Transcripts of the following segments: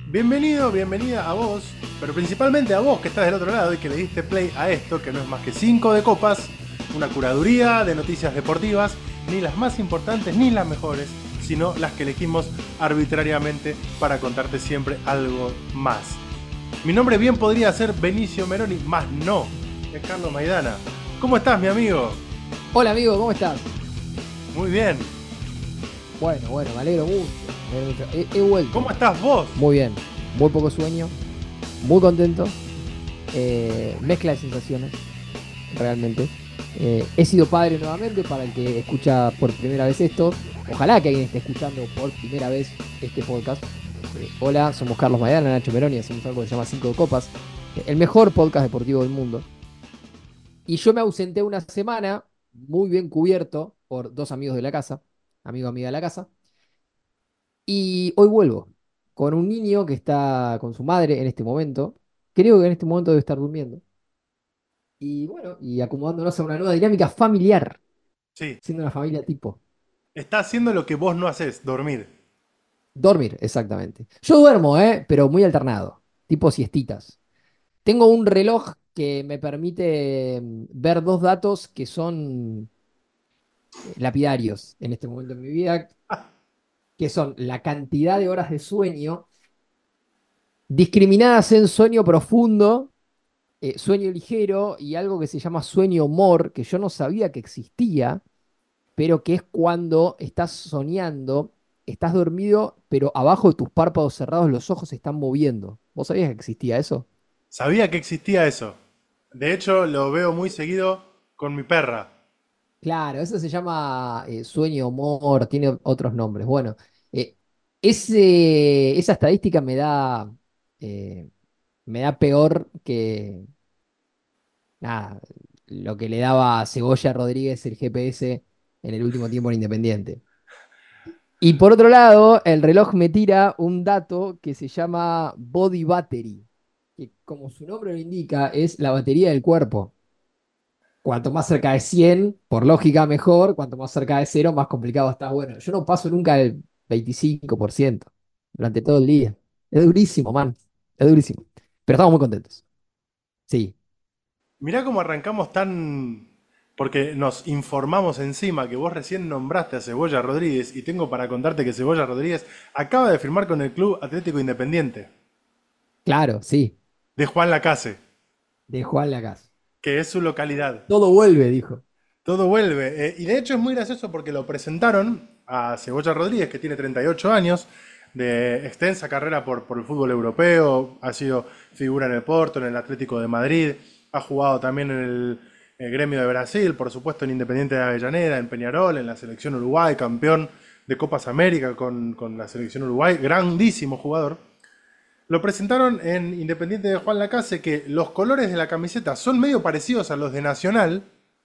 Bienvenido, bienvenida a vos, pero principalmente a vos que estás del otro lado y que le diste play a esto, que no es más que 5 de copas, una curaduría de noticias deportivas, ni las más importantes ni las mejores, sino las que elegimos arbitrariamente para contarte siempre algo más. Mi nombre bien podría ser Benicio Meroni, más no, es Carlos Maidana. ¿Cómo estás, mi amigo? Hola amigo, ¿cómo estás? Muy bien. Bueno, me alegro mucho. Me alegro mucho. He vuelto. ¿Cómo estás vos? Muy bien. Muy poco sueño. Muy contento. Mezcla de sensaciones, realmente. He sido padre nuevamente para el que escucha por primera vez esto. Ojalá que alguien esté escuchando por primera vez este podcast. Hola, somos Carlos Maidana, Nacho Meroni, hacemos algo que se llama Cinco de Copas, el mejor podcast deportivo del mundo. Y yo me ausenté una semana, muy bien cubierto por dos amigos de la casa, amiga de la casa. Y hoy vuelvo con un niño que está con su madre en este momento. Creo que en este momento debe estar durmiendo. Y bueno, y acomodándonos a una nueva dinámica familiar, Sí, siendo una familia tipo. está haciendo lo que vos no haces, dormir. Dormir, exactamente. Yo duermo, pero muy alternado, tipo siestitas. Tengo un reloj que me permite ver dos datos que son lapidarios en este momento en mi vida, que son la cantidad de horas de sueño discriminadas en sueño profundo, sueño ligero y algo que se llama sueño MOR, que yo no sabía que existía, pero que es cuando estás soñando, estás dormido, pero abajo de tus párpados cerrados los ojos se están moviendo. ¿Vos sabías que existía eso? Sabía que existía eso. De hecho, lo veo muy seguido con mi perra. Claro, eso se llama sueño MOR, tiene otros nombres. Bueno, eh, esa estadística eh, me da peor que, nada, lo que le daba a Cebolla Rodríguez el GPS en el último tiempo en Independiente. Y por otro lado, el reloj me tira un dato que se llama body battery, que como su nombre lo indica, es la batería del cuerpo. Cuanto más cerca de 100, por lógica mejor, cuanto más cerca de cero, más complicado está. Bueno, yo no paso nunca el 25% durante todo el día. Es durísimo, man. Es durísimo. Pero estamos muy contentos. Sí, Mirá cómo arrancamos tan... Porque nos informamos encima que vos recién nombraste a Cebolla Rodríguez y tengo para contarte que Cebolla Rodríguez acaba de firmar con el Club Atlético Independiente claro, sí. de Juan Lacase, De Juan Lacaz. que es su localidad. Todo vuelve, dijo. Todo vuelve. Y de hecho es muy gracioso porque lo presentaron a Cebolla Rodríguez, que tiene 38 años, de extensa carrera por el fútbol europeo, ha sido figura en el Porto, en el Atlético de Madrid, ha jugado también en el Gremio de Brasil, por supuesto en Independiente de Avellaneda, en Peñarol, en la selección Uruguay, campeón de Copas América con la selección Uruguay, grandísimo jugador. Lo presentaron en Independiente de Juan Lacase, que los colores de la camiseta son medio parecidos a los de Nacional,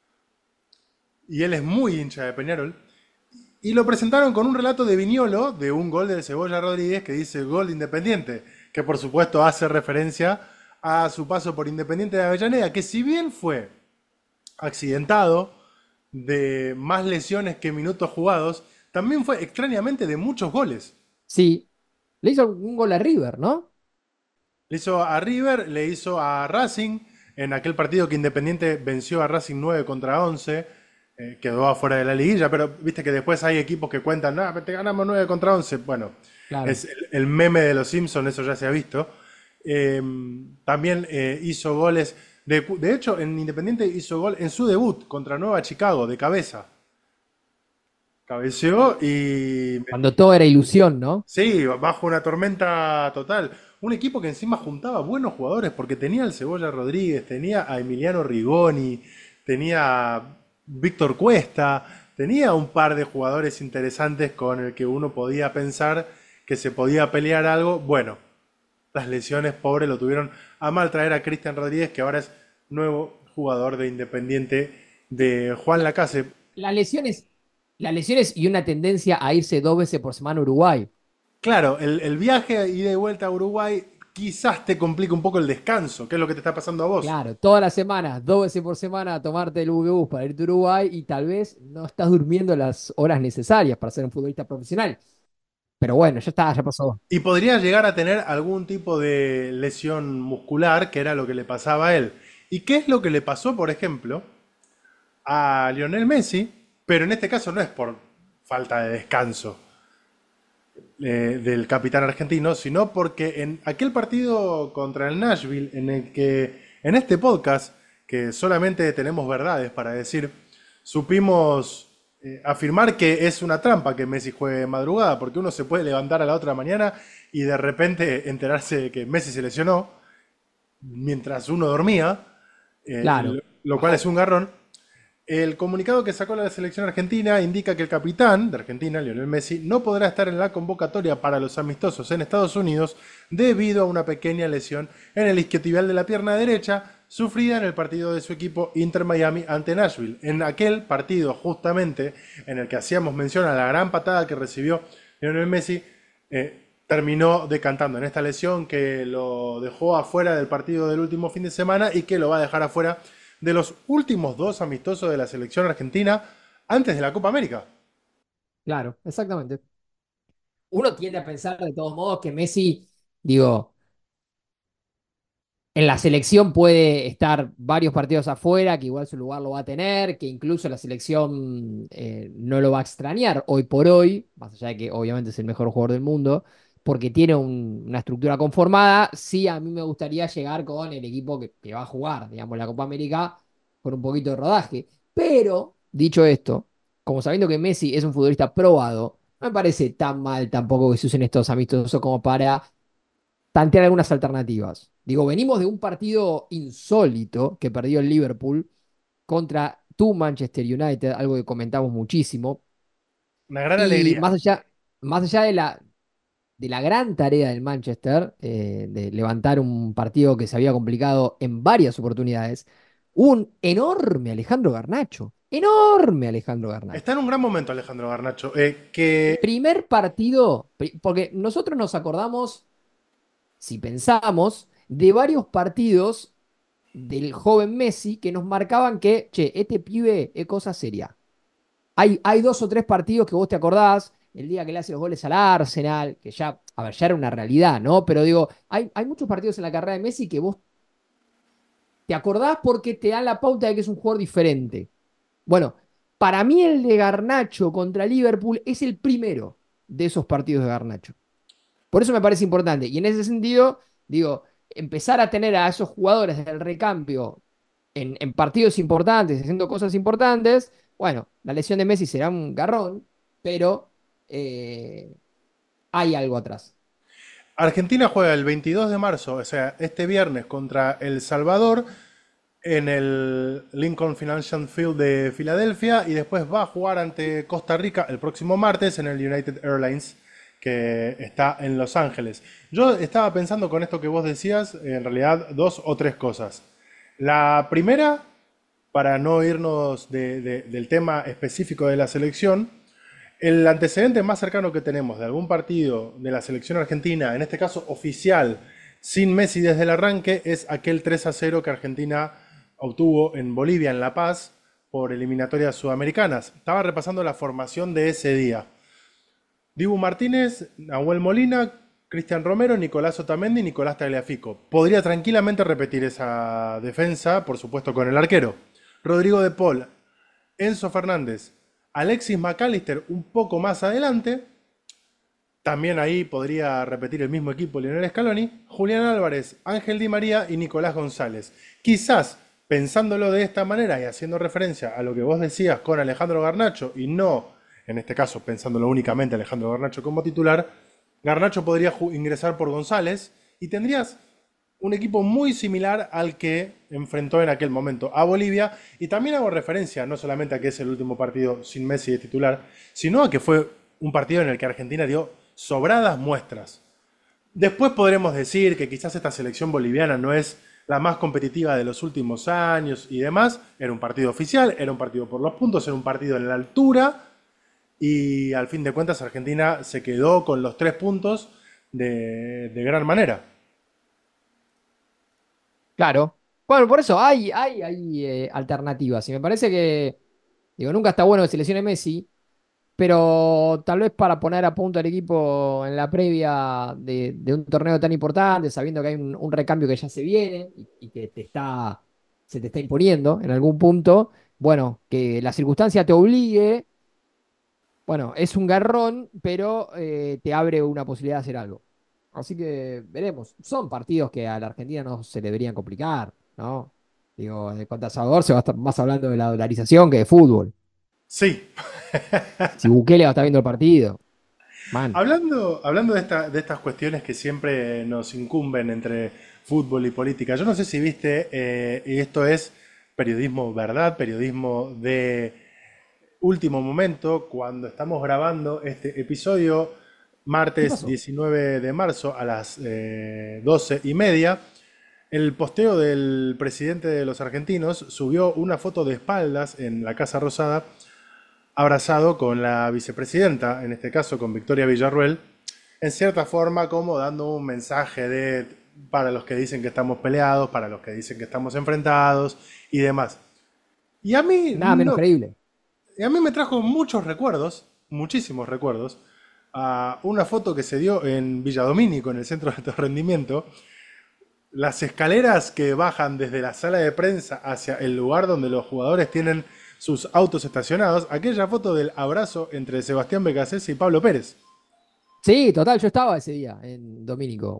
y él es muy hincha de Peñarol. Y lo presentaron con un relato de Viñolo de un gol del Cebolla Rodríguez que dice gol de Independiente, que por supuesto hace referencia a su paso por Independiente de Avellaneda, que si bien fue accidentado, de más lesiones que minutos jugados, también fue extrañamente de muchos goles. Sí, le hizo un gol a River, ¿no? Le hizo a River, le hizo a Racing, en aquel partido que Independiente venció a Racing 9-11, quedó afuera de la liguilla, pero viste que después hay equipos que cuentan, no, te ganamos 9-11. Bueno, Claro. es el meme de los Simpsons, eso ya se ha visto. Eh, También hizo goles, de hecho en Independiente hizo gol en su debut contra Nueva Chicago, de cabeza. Cabeceó y Cuando todo era ilusión, ¿no? sí, bajo una tormenta total. Un equipo que encima juntaba buenos jugadores porque tenía al Cebolla Rodríguez, tenía a Emiliano Rigoni, tenía a Víctor Cuesta, tenía un par de jugadores interesantes con el que uno podía pensar que se podía pelear algo. Bueno, las lesiones, pobre, lo tuvieron a mal traer a Cristian Rodríguez, que ahora es nuevo jugador de Independiente de Juan Lacase. Las lesiones, las lesiones y una tendencia a irse dos veces por semana a Uruguay. Claro, el viaje ida y vuelta a Uruguay quizás te complica un poco el descanso, que es lo que te está pasando a vos. Claro, todas las semanas, dos veces por semana a tomarte el VBUS para irte a Uruguay y tal vez no estás durmiendo las horas necesarias para ser un futbolista profesional. Pero bueno, ya está, ya pasó. Y podría llegar a tener algún tipo de lesión muscular, que era lo que le pasaba a él. ¿Y qué es lo que le pasó, por ejemplo, a Lionel Messi? Pero en este caso no es por falta de descanso del capitán argentino, sino porque en aquel partido contra el Nashville, en el que en este podcast, que solamente tenemos verdades para decir, supimos afirmar que es una trampa que Messi juegue de madrugada, porque uno se puede levantar a la otra mañana y de repente enterarse de que Messi se lesionó mientras uno dormía, Claro. lo cual es un garrón. El comunicado que sacó la selección argentina indica que el capitán de Argentina, Lionel Messi, no podrá estar en la convocatoria para los amistosos en Estados Unidos debido a una pequeña lesión en el isquiotibial de la pierna derecha sufrida en el partido de su equipo Inter Miami ante Nashville. En aquel partido justamente en el que hacíamos mención a la gran patada que recibió Lionel Messi, terminó decantando en esta lesión que lo dejó afuera del partido del último fin de semana y que lo va a dejar afuera de los últimos dos amistosos de la selección argentina antes de la Copa América. Claro, exactamente. Uno tiende a pensar de todos modos que Messi, digo, en la selección puede estar varios partidos afuera, que igual su lugar lo va a tener, que incluso la selección no lo va a extrañar hoy por hoy, más allá de que obviamente es el mejor jugador del mundo, porque tiene una estructura conformada. Sí, a mí me gustaría llegar con el equipo que va a jugar, digamos, la Copa América, con un poquito de rodaje. Pero, dicho esto, como sabiendo que Messi es un futbolista probado, no me parece tan mal tampoco que se usen estos amistosos como para tantear algunas alternativas. Digo, venimos de un partido insólito que perdió el Liverpool contra tu Manchester United, algo que comentamos muchísimo. Una gran Y alegría. más allá de la gran tarea del Manchester, de levantar un partido que se había complicado en varias oportunidades, un enorme Alejandro Está Garnacho. en un gran momento Alejandro Garnacho, que Primer partido, porque nosotros nos acordamos, si pensamos, de varios partidos del joven Messi que nos marcaban que, che, este pibe es cosa seria. Hay dos o tres partidos que vos te acordás, el día que le hace los goles al Arsenal, que ya, a ver, ya era una realidad, ¿no? Pero digo, hay muchos partidos en la carrera de Messi que vos te acordás porque te dan la pauta de que es un jugador diferente. Bueno, para mí el de Garnacho contra Liverpool es el primero de esos partidos de Garnacho. Por eso me parece importante. Y en ese sentido, digo, empezar a tener a esos jugadores del recambio en partidos importantes, haciendo cosas importantes, bueno, la lesión de Messi será un garrón, pero eh, hay algo atrás. Argentina juega el 22 de marzo, o sea, este viernes contra El Salvador en el Lincoln Financial Field de Filadelfia y después va a jugar ante Costa Rica el próximo martes en el United Airlines que está en Los Ángeles. Yo estaba pensando con esto que vos decías, en realidad dos o tres cosas. La primera, para no irnos del tema específico de la selección, el antecedente más cercano que tenemos de algún partido de la selección argentina, en este caso oficial, sin Messi desde el arranque, es aquel 3-0 que Argentina obtuvo en Bolivia, en La Paz, por eliminatorias sudamericanas. Estaba repasando la formación de ese día. Dibu Martínez, Nahuel Molina, Cristian Romero, Nicolás Otamendi y Nicolás Tagliafico. Podría tranquilamente repetir esa defensa, por supuesto, con el arquero. Rodrigo de Paul, Enzo Fernández, Alexis McAllister un poco más adelante. También ahí podría repetir el mismo equipo Lionel Scaloni, Julián Álvarez, Ángel Di María y Nicolás González. Quizás pensándolo de esta manera y haciendo referencia a lo que vos decías con Alejandro Garnacho y no, en este caso, pensándolo únicamente Alejandro Garnacho como titular, Garnacho podría ingresar por González y tendrías un equipo muy similar al que enfrentó en aquel momento a Bolivia. Y también hago referencia no solamente a que es el último partido sin Messi de titular, sino a que fue un partido en el que Argentina dio sobradas muestras. Después podremos decir que quizás esta selección boliviana no es la más competitiva de los últimos años y demás. Era un partido oficial, era un partido por los puntos, era un partido en la altura. Y al fin de cuentas Argentina se quedó con los 3 puntos de gran manera. Claro. Bueno, por eso hay alternativas. Y me parece que, digo, nunca está bueno que se lesione Messi, pero tal vez para poner a punto al equipo en la previa de un torneo tan importante, sabiendo que hay un recambio que ya se viene y que se te está imponiendo en algún punto, bueno, que la circunstancia te obligue, bueno, es un garrón, pero te abre una posibilidad de hacer algo. Así que veremos. Son partidos que a la Argentina no se le deberían complicar, ¿no? Digo, de cuanto a Salvador se va a estar más hablando de la dolarización que de fútbol. Sí. Si Bukele va a estar viendo el partido, man. Hablando de estas cuestiones que siempre nos incumben entre fútbol y política, yo no sé si viste, y esto es periodismo verdad, periodismo de último momento, cuando estamos grabando este episodio, ¿Qué martes pasó? 19 de marzo a las 12:30, el posteo del presidente de los argentinos subió una foto de espaldas en la Casa Rosada, abrazado con la vicepresidenta, en este caso con Victoria Villarruel, en cierta forma como dando un mensaje de para los que dicen que estamos peleados, para los que dicen que estamos enfrentados y demás. Y a mí Nada menos no, creíble. y a mí me trajo muchos recuerdos, muchísimos recuerdos, a una foto que se dio en Villadomínico, en el centro de alto rendimiento, las escaleras que bajan desde la sala de prensa hacia el lugar donde los jugadores tienen sus autos estacionados, aquella foto del abrazo entre Sebastián Becasés y Pablo Pérez. Sí, total, yo estaba ese día en Domínico.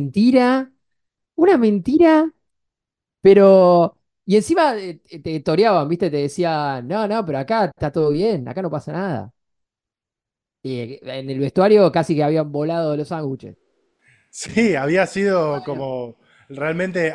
Una mentira, pero. Y encima te toreaban, ¿viste? Te decían, no, no, pero acá está todo bien, acá no pasa nada. Y en el vestuario casi que habían volado los sándwiches. Sí, había sido Bueno, como realmente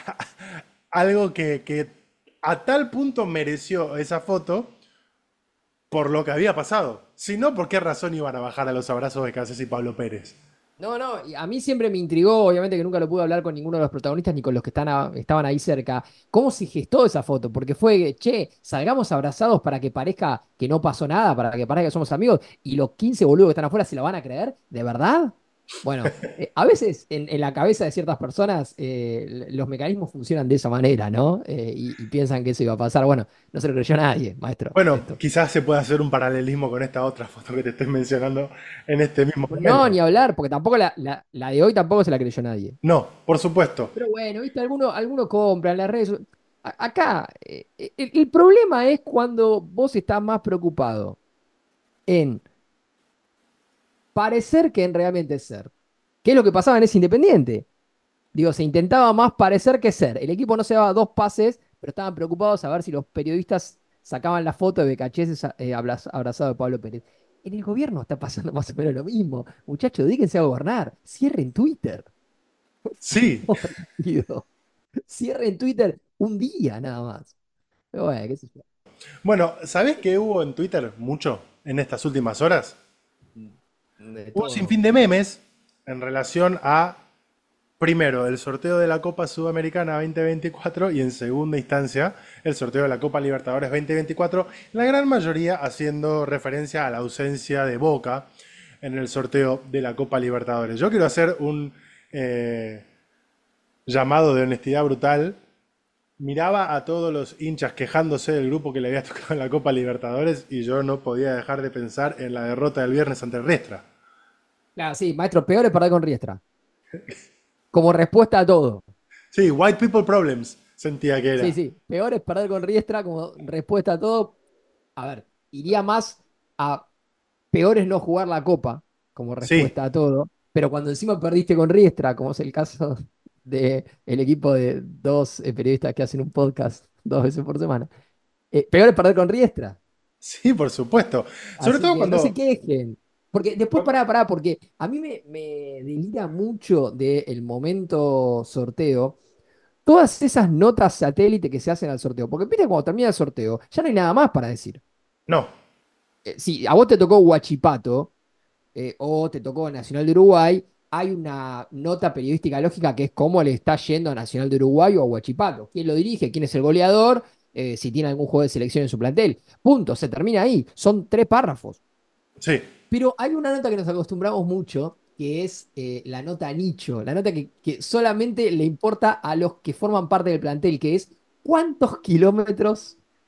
algo que a tal punto mereció esa foto por lo que había pasado. Si no, ¿por qué razón iban a bajar a los abrazos de Cases y Pablo Pérez? no, no, y a mí siempre me intrigó, obviamente que nunca lo pude hablar con ninguno de los protagonistas ni con los que estaban ahí cerca, cómo se gestó esa foto, porque fue, che, salgamos abrazados para que parezca que no pasó nada, para que parezca que somos amigos, y los 15 boludos que están afuera se lo van a creer, ¿de verdad? Bueno, a veces en la cabeza de ciertas personas los mecanismos funcionan de esa manera, ¿no? Y piensan que eso iba a pasar. Bueno, no se lo creyó nadie, maestro, Bueno, esto. quizás se pueda hacer un paralelismo con esta otra foto que te estoy mencionando en este mismo No, momento. ni hablar, porque tampoco la de hoy tampoco se la creyó nadie. No, por supuesto. Pero bueno, viste, alguno compra en las redes. Acá, el problema es cuando vos estás más preocupado en parecer que en realmente ser. ¿Qué es lo que pasaba en ese Independiente? Digo, se intentaba más parecer que ser. El equipo no se daba dos pases, pero estaban preocupados a ver si los periodistas sacaban la foto de Becachese abrazado de Pablo Pérez. En el gobierno está pasando más o menos lo mismo. Muchachos, díganse a gobernar. Cierren Twitter. Sí. Divertido. Cierren Twitter un día nada más. Pero bueno, qué sé yo. Bueno, ¿sabés qué hubo en Twitter mucho en estas últimas horas? De Hubo un todo. sinfín de memes en relación a, primero, el sorteo de la Copa Sudamericana 2024 y en segunda instancia, el sorteo de la Copa Libertadores 2024, la gran mayoría haciendo referencia a la ausencia de Boca en el sorteo de la Copa Libertadores. Yo quiero hacer un eh, llamado de honestidad brutal. Miraba a todos los hinchas quejándose del grupo que le había tocado en la Copa Libertadores y yo no podía dejar de pensar en la derrota del viernes ante el Riestra. Claro, sí, maestro, peor es perder con Riestra. Como respuesta a todo. Sí, White People Problems sentía que Sí, era. sí, peor es perder con Riestra como respuesta a todo. A ver, iría más a peor es no jugar la Copa como Sí, respuesta a todo. Pero cuando encima perdiste con Riestra, como es el caso del equipo de dos periodistas que hacen un podcast 2 veces por semana, peor es perder con Riestra. sí, por supuesto. Sobre Así todo que no se cuando... quejen. Porque después, pará, porque a mí me delira mucho del momento sorteo todas esas notas satélite que se hacen al sorteo. Porque viste, cuando termina el sorteo, ya no hay nada más para decir. No, Si a vos te tocó Huachipato o te tocó Nacional de Uruguay, hay una nota periodística lógica que es cómo le está yendo a Nacional de Uruguay o a Huachipato. ¿Quién lo dirige? ¿Quién es el goleador? Si tiene algún juego de selección en su plantel. Punto, se termina ahí. Son 3 párrafos. sí, Pero hay una nota que nos acostumbramos mucho, que es la nota nicho, la nota que solamente le importa a los que forman parte del plantel, que es cuántos kilómetros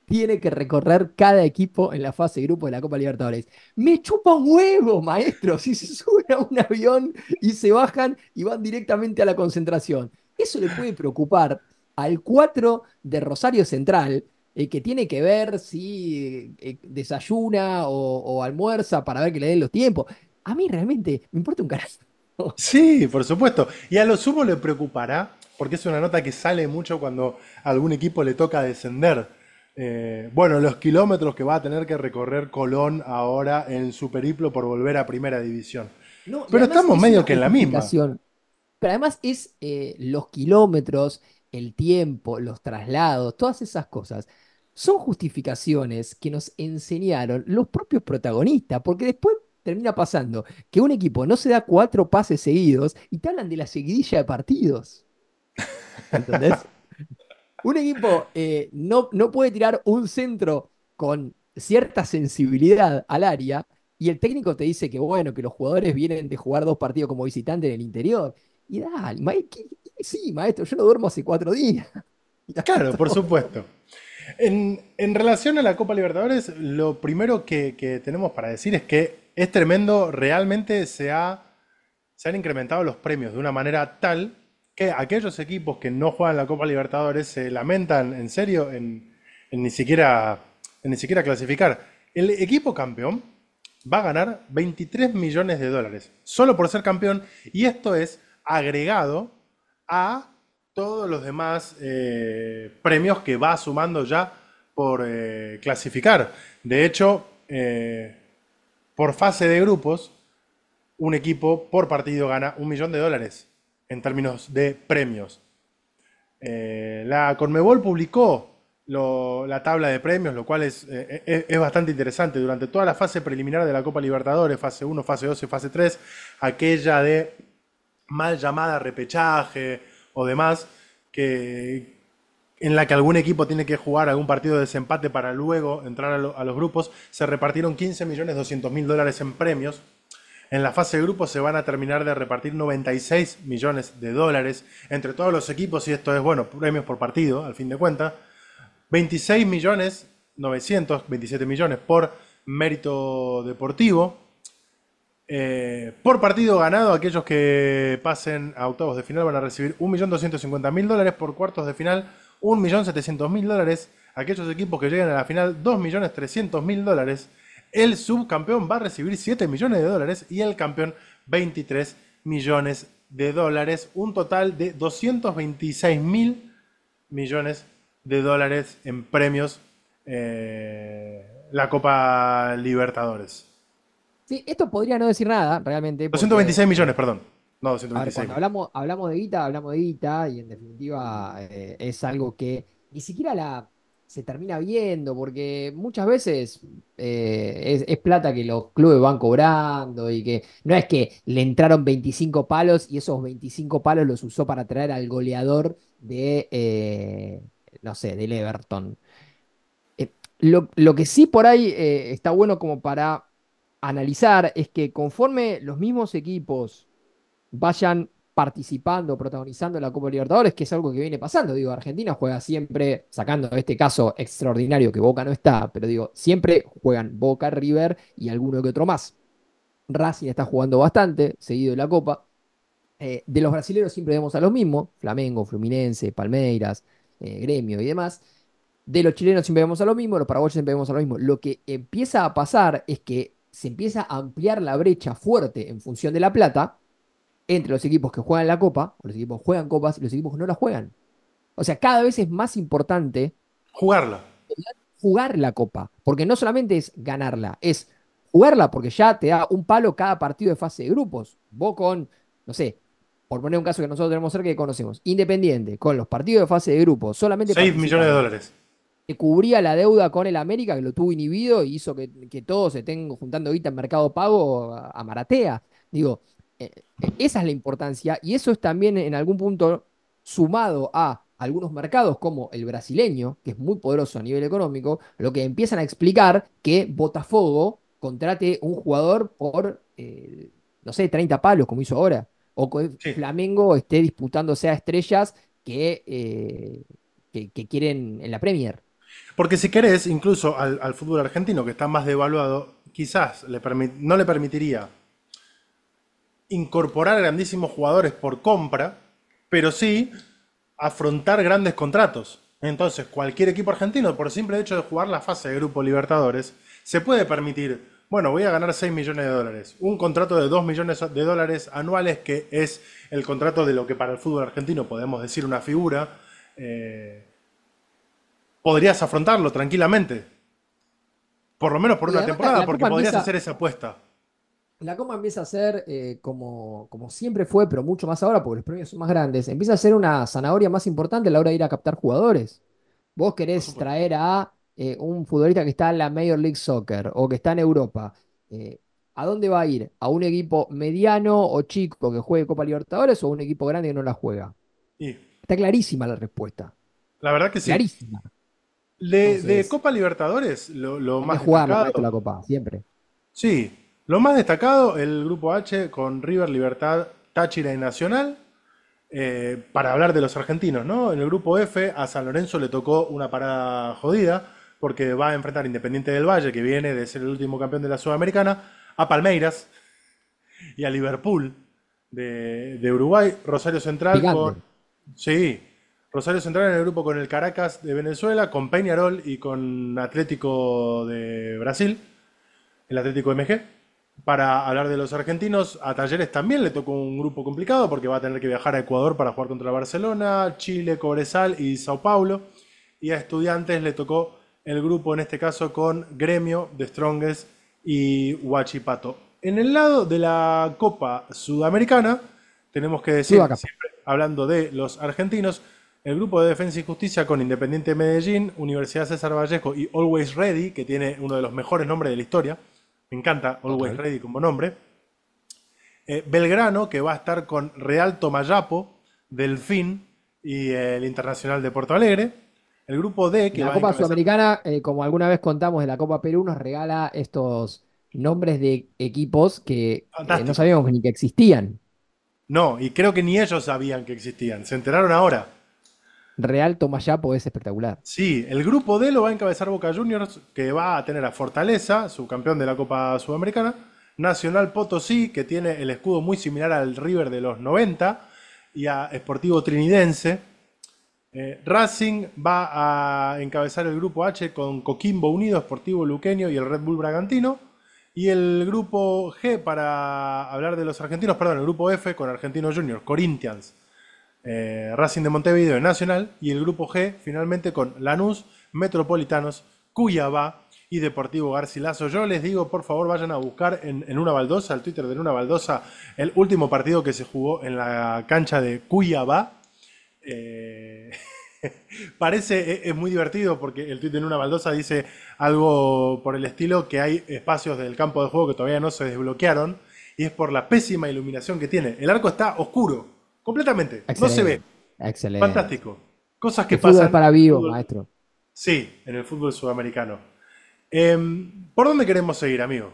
tiene que recorrer cada equipo en la fase de grupo de la Copa Libertadores. Me chupa un huevo, maestro, si se suben a un avión y se bajan y van directamente a la concentración. Eso le puede preocupar al 4 de Rosario Central, que tiene que ver si desayuna o almuerza para ver que le den los tiempos. A mí realmente me importa un carajo. Sí, por supuesto. Y a lo sumo le preocupará, porque es una nota que sale mucho cuando a algún equipo le toca descender. Bueno, los kilómetros que va a tener que recorrer Colón ahora en su periplo por volver a Primera División. No, y Pero además estamos es una medio que en la misma. justificación. Pero además es los kilómetros, el tiempo, los traslados, todas esas cosas. Son justificaciones que nos enseñaron los propios protagonistas, porque después termina pasando que un equipo no se da 4 pases seguidos y te hablan de la seguidilla de partidos. ¿Entendés? Un equipo no puede tirar un centro con cierta sensibilidad al área y el técnico te dice que bueno, que los jugadores vienen de jugar 2 partidos como visitante en el interior. Y dale, sí, maestro, yo no duermo hace 4 días. Ya Claro, por todo. supuesto. En relación a la Copa Libertadores, lo primero que tenemos para decir es que es tremendo, realmente se han incrementado los premios de una manera tal que aquellos equipos que no juegan la Copa Libertadores se lamentan en serio en ni siquiera clasificar. El equipo campeón va a ganar 23 millones de dólares solo por ser campeón y esto es agregado a todos los demás premios que va sumando ya por clasificar. De hecho, por fase de grupos, un equipo por partido gana 1 millón de dólares en términos de premios. La Conmebol publicó la tabla de premios, lo cual es bastante interesante. Durante toda la fase preliminar de la Copa Libertadores, fase uno, fase 2 y fase 3, aquella de mal llamada repechaje o demás, que, en la que algún equipo tiene que jugar algún partido de desempate para luego entrar a los grupos, se repartieron 15.200.000 dólares en premios. En la fase de grupos se van a terminar de repartir 96 millones de dólares entre todos los equipos, y esto es, bueno, premios por partido, al fin de cuentas. 26 millones 927 millones por mérito deportivo. Por partido ganado, aquellos que pasen a octavos de final van a recibir 1.250.000 dólares. Por cuartos de final, 1.700.000 dólares. Aquellos equipos que lleguen a la final, 2.300.000 dólares. El subcampeón va a recibir 7 millones de dólares y el campeón 23 millones de dólares. Un total de 226 mil millones de dólares en premios, la Copa Libertadores. Sí, esto podría no decir nada, realmente, doscientos porque veintiséis millones, perdón. No, a ver, 226 cuando millones. hablamos de guita, y en definitiva es algo que ni siquiera se termina viendo, porque muchas veces es plata que los clubes van cobrando y que no es que le entraron 25 palos y esos 25 palos los usó para traer al goleador no sé, del Everton. Lo que sí por ahí está bueno como para analizar es que conforme los mismos equipos vayan participando, protagonizando la Copa Libertadores, que es algo que viene pasando. Digo, Argentina juega siempre, sacando este caso extraordinario que Boca no está, pero digo, siempre juegan Boca, River y alguno que otro más. Racing está jugando bastante, seguido de la Copa. De los brasileños siempre vemos a los mismos, Flamengo, Fluminense, Palmeiras, Gremio y demás. De los chilenos siempre vemos a lo mismo, los paraguayos siempre vemos a lo mismo. Lo que empieza a pasar es que se empieza a ampliar la brecha fuerte en función de la plata entre los equipos que juegan la Copa, o los equipos que juegan copas, y los equipos que no la juegan. O sea, cada vez es más importante Jugarla. jugar la Copa, porque no solamente es ganarla, es jugarla porque ya te da un palo cada partido de fase de grupos. Vos con, no sé, por poner un caso que nosotros tenemos cerca y que conocemos, Independiente, con los partidos de fase de grupos, solamente 6 millones de participando, dólares. que cubría la deuda con el América, que lo tuvo inhibido y hizo que todos estén juntando guita en Mercado Pago a Maratea. Digo, esa es la importancia y eso es también en algún punto sumado a algunos mercados como el brasileño, que es muy poderoso a nivel económico, lo que empiezan a explicar que Botafogo contrate un jugador por, no sé, 30 palos, como hizo ahora, o que Sí. Flamengo esté disputándose a estrellas que quieren en la Premier. Porque si querés, incluso al fútbol argentino, que está más devaluado, quizás no le permitiría incorporar grandísimos jugadores por compra, pero sí afrontar grandes contratos. Entonces, cualquier equipo argentino, por simple hecho de jugar la fase de Grupo Libertadores, se puede permitir, bueno, voy a ganar 6 millones de dólares. Un contrato de 2 millones de dólares anuales, que es el contrato de lo que para el fútbol argentino podemos decir una figura. eh, Podrías afrontarlo tranquilamente. Por lo menos por Y una además temporada, porque podrías hacer esa apuesta. la Copa empieza a ser como siempre fue, pero mucho más ahora porque los premios son más grandes. Empieza a ser una zanahoria más importante a la hora de ir a captar jugadores. Vos Por querés supuesto. traer a un futbolista que está en la Major League Soccer o que está en Europa. eh, ¿A dónde va a ir? ¿A un equipo mediano o chico que juegue Copa Libertadores o a un equipo grande que no la juega? Y Está clarísima la respuesta. la verdad que sí. Clarísima. De Entonces, Copa Libertadores, lo hay que más jugarla para esto destacado. la Copa, siempre. Sí, lo más destacado, el grupo H con River, Libertad, Táchira y Nacional. Para hablar de los argentinos, ¿no? En el grupo F a San Lorenzo le tocó una parada jodida porque va a enfrentar a Independiente del Valle, que viene de ser el último campeón de la Sudamericana, a Palmeiras y a Liverpool de Uruguay. Rosario Central con... Picante. Sí, Rosario Central en el grupo con el Caracas de Venezuela, con Peñarol y con Atlético de Brasil, el Atlético MG. Para hablar de los argentinos, a Talleres también le tocó un grupo complicado porque va a tener que viajar a Ecuador para jugar contra Barcelona, Chile, Cobresal y Sao Paulo. Y a Estudiantes le tocó el grupo, en este caso, con Gremio, de Strongest y Huachipato. En el lado de la Copa Sudamericana, tenemos que decir, Sudaca. siempre hablando de los argentinos, el grupo de Defensa y Justicia con Independiente Medellín, Universidad César Vallejo y Always Ready, que tiene uno de los mejores nombres de la historia. Me encanta Always Total. Ready como nombre. Belgrano, que va a estar con Real Tomayapo, Delfín y el Internacional de Porto Alegre. El grupo D, que La va a Copa encabezar. Sudamericana, como alguna vez contamos de la Copa Perú, nos regala estos nombres de equipos que no Fantásticos. sabíamos ni que existían. No, y creo que ni ellos sabían que existían. Se enteraron ahora. Real Tomayapo es espectacular. Sí, el grupo D lo va a encabezar Boca Juniors, que va a tener a Fortaleza, su campeón de la Copa Sudamericana. Nacional Potosí, que tiene el escudo muy similar al River de los 90. Y a Sportivo Trinidense. Racing va a encabezar el grupo H con Coquimbo Unido, Sportivo Luqueño y el Red Bull Bragantino. Y el grupo G, para hablar de los argentinos, perdón, el grupo F con Argentinos Juniors, Corinthians, Racing de Montevideo y Nacional. Y el grupo G, finalmente, con Lanús, Metropolitanos, Cuyabá y Deportivo Garcilaso. Yo les digo, por favor, vayan a buscar en Una Baldosa, el Twitter de Una Baldosa, el último partido que se jugó en la cancha de Cuyabá. Eh, Parece, es muy divertido porque el tuit en una baldosa dice algo por el estilo que hay espacios del campo de juego que todavía no se desbloquearon y es por la pésima iluminación que tiene. El arco está oscuro, completamente, no se ve. Excelente, excelente. Fantástico. Cosas que El fútbol es pasan para en el vivos, fútbol. maestro. Sí, en el fútbol sudamericano. ¿Por dónde queremos seguir, amigo?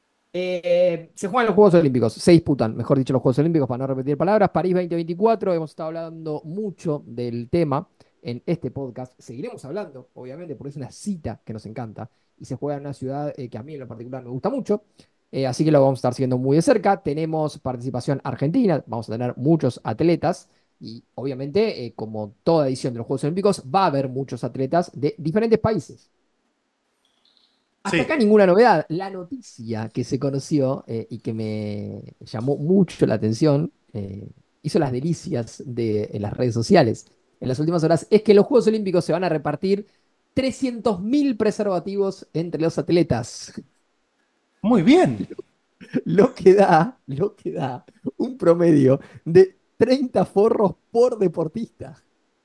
Se juegan los Juegos Olímpicos, se disputan, mejor dicho, los Juegos Olímpicos, para no repetir palabras. París 2024, hemos estado hablando mucho del tema en este podcast. Seguiremos hablando, obviamente, porque es una cita que nos encanta y se juega en una ciudad que a mí en lo particular me gusta mucho. Así que lo vamos a estar siguiendo muy de cerca. Tenemos participación argentina, vamos a tener muchos atletas y obviamente, como toda edición de los Juegos Olímpicos, va a haber muchos atletas de diferentes países. Hasta Sí, acá ninguna novedad. La noticia que se conoció y que me llamó mucho la atención, hizo las delicias de en las redes sociales en las últimas horas, es que los Juegos Olímpicos se van a repartir 300.000 preservativos entre los atletas, muy bien. lo que da un promedio de 30 forros por deportista.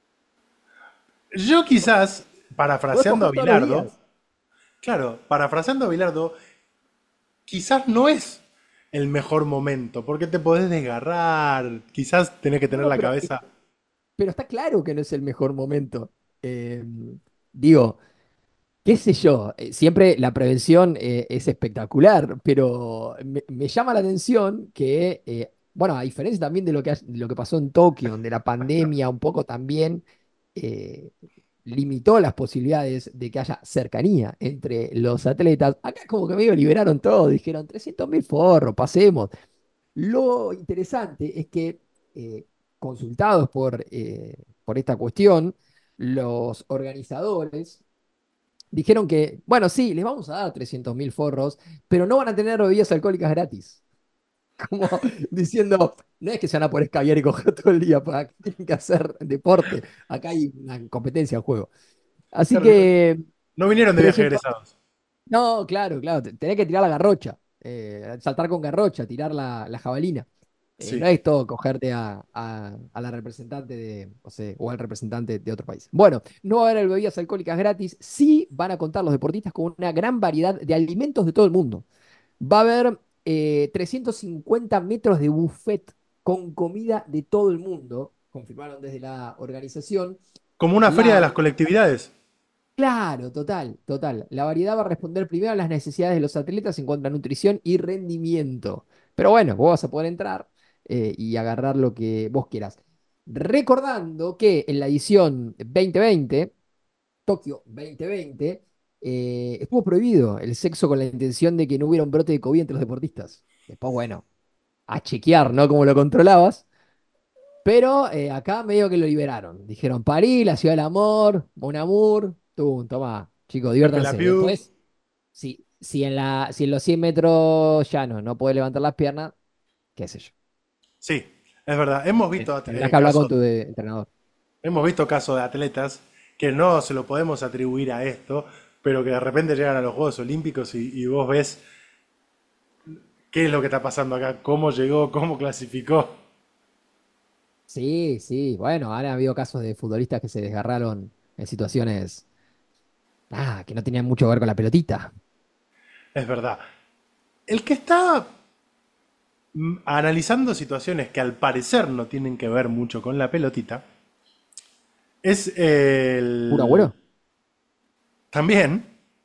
Yo quizás, Podés parafraseando a coger todos los Bilardo, días. claro, parafraseando a Bilardo, quizás no es el mejor momento, porque te podés desgarrar, quizás tenés que No, tener no, la cabeza. pero está claro que no es el mejor momento. Digo, qué sé yo, siempre la prevención es espectacular, pero me llama la atención que, bueno, a diferencia también de lo que pasó en Tokio, donde la pandemia un poco también eh, limitó las posibilidades de que haya cercanía entre los atletas. Acá como que medio liberaron todo, dijeron 300.000 forros, pasemos. Lo interesante es que, eh, consultados por esta cuestión, los organizadores dijeron que, bueno, sí, les vamos a dar 300.000 forros, pero no van a tener bebidas alcohólicas gratis. Como diciendo, no es que se van a poder escabiar y coger todo el día, para que tienen que hacer deporte. Acá hay una competencia en juego. Así Claro, que no vinieron de viaje 300. egresados. No, claro, claro. Tenés que tirar la garrocha. Saltar con garrocha, tirar la jabalina. No Sí. es todo cogerte a la representante de, o sea, o al representante de otro país. Bueno, no va a haber bebidas alcohólicas gratis. Sí van a contar los deportistas con una gran variedad de alimentos de todo el mundo. Va a haber 350 metros de buffet con comida de todo el mundo, confirmaron desde la organización. Como una feria de La las colectividades. Claro, total, total. La variedad va a responder primero a las necesidades de los atletas en cuanto a nutrición y rendimiento. Pero bueno, vos vas a poder entrar y agarrar lo que vos quieras. Recordando que en la edición 2020, Tokio 2020, estuvo prohibido el sexo con la intención de que no hubiera un brote de COVID entre los deportistas. Después, bueno, a chequear, ¿no? Cómo lo controlabas. Pero acá medio que lo liberaron. Dijeron, París, la ciudad del amor, Mon Amour, toma, chicos, Pepe La diviértanse. Pew. Después, si en los 100 metros llanos no puedes levantar las piernas, qué sé yo. Sí, es verdad. Hemos visto Tendrás que hablar con casos, tu entrenador. hemos visto casos de atletas que no se lo podemos atribuir a esto, pero que de repente llegan a los Juegos Olímpicos y vos ves qué es lo que está pasando acá, cómo llegó, cómo clasificó. Sí, sí, bueno, han habido casos de futbolistas que se desgarraron en situaciones que no tenían mucho que ver con la pelotita. Es verdad. El que está analizando situaciones que al parecer no tienen que ver mucho con la pelotita es ¿Puro el agüero? también